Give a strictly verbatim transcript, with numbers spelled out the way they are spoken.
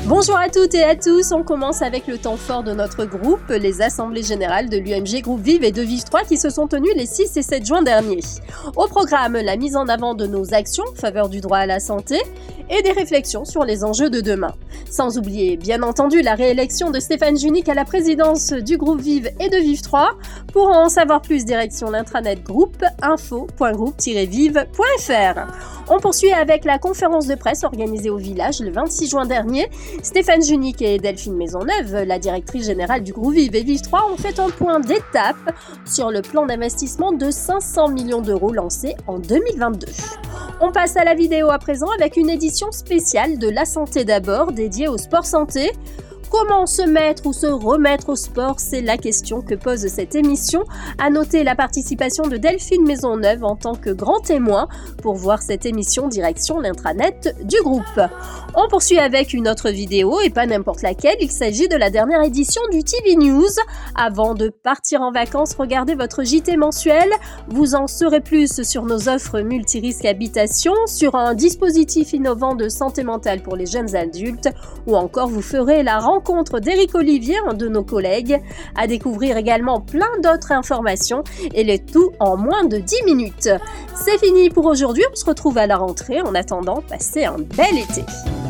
Bonjour à toutes et à tous, on commence avec le temps fort de notre groupe, les assemblées générales de l'U M G Groupe Vive et de Vive trois qui se sont tenues les six et sept juin dernier. Au programme, la mise en avant de nos actions en faveur du droit à la santé et des réflexions sur les enjeux de demain. Sans oublier, bien entendu, la réélection de Stéphane Junique à la présidence du groupe Vive et de Vive trois. Pour en savoir plus, direction l'intranet groupe info point groupe tiret vive point f r. On poursuit avec la conférence de presse organisée au village le vingt-six juin dernier. Stéphane Junique et Delphine Maisonneuve, la directrice générale du groupe Vive et Vive trois, ont fait un point d'étape sur le plan d'investissement de cinq cents millions d'euros lancé en deux mille vingt-deux. On passe à la vidéo à présent avec une édition spéciale de La Santé d'abord dédiée au sport santé. Comment se mettre ou se remettre au sport, c'est la question que pose cette émission. À noter la participation de Delphine Maisonneuve en tant que grand témoin pour voir cette émission direction l'intranet du groupe. On poursuit avec une autre vidéo et pas n'importe laquelle, il s'agit de la dernière édition du T V News. Avant de partir en vacances, regardez votre J T mensuel. Vous en saurez plus sur nos offres multirisques habitation, sur un dispositif innovant de santé mentale pour les jeunes adultes ou encore vous ferez la rencontre rencontre d'Éric Olivier, un de nos collègues, à découvrir également plein d'autres informations et le tout en moins de dix minutes. C'est fini pour aujourd'hui, on se retrouve à la rentrée. En attendant, passez un bel été.